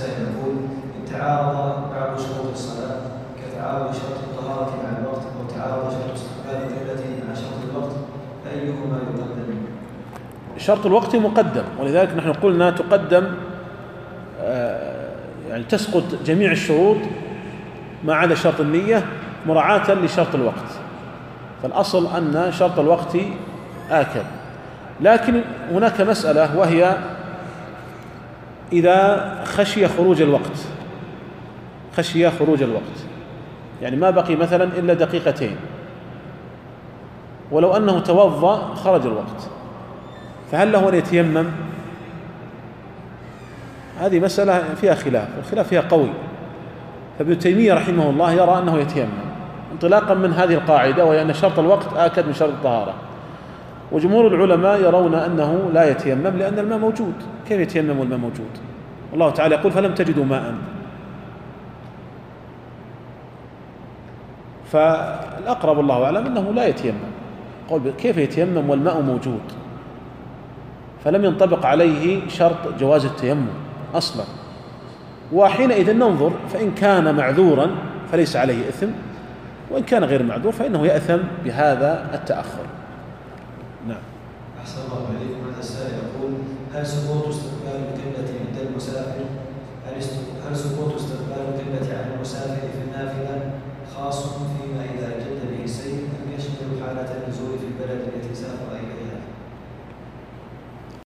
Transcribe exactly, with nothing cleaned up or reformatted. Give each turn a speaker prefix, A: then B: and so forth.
A: السائل يقول: إن تعارض بعض شروط الصلاة كتعارض شرط الطهارة مع الوقت وتعارض شرط استقبال القبلة مع شرط الوقت فأيهما يقدم؟
B: شرط الوقت مقدم، ولذلك نحن قلنا تقدم يعني تسقط جميع الشروط ما عدا شرط النية مراعاة لشرط الوقت، فالأصل أن شرط الوقت آكد. لكن هناك مسألة وهي إذا خشي خروج الوقت خشي خروج الوقت يعني ما بقي مثلا إلا دقيقتين، ولو أنه توضأ خرج الوقت، فهل له أن يتيمم؟ هذه مسألة فيها خلاف، والخلاف فيها قوي. فابن تيمية رحمه الله يرى أنه يتيمم انطلاقا من هذه القاعدة، وهي أن شرط الوقت آكد من شرط الطهارة. وجمهور العلماء يرون أنه لا يتيمم لأن الماء موجود. كيف يتيمم والماء موجود؟ الله تعالى يقول: فلم تجدوا ماء. فالأقرب الله أعلم أنه لا يتيمم. قول كيف يتيمم والماء موجود؟ فلم ينطبق عليه شرط جواز التيمم أصلا. وحينئذ ننظر، فإن كان معذورا فليس عليه إثم، وإن كان غير معذور فإنه يأثم بهذا التأخر. نعم.
A: أحسن الله عليكم. هذا السائل يقول: هل سقوط استقبال القبلة عند المسافر هل سقوط استقبال القبلة عن المسافر في النافلة خاص فيما إذا جد به السير أم يشمل حالة النزول في البلد التي سافر إليه؟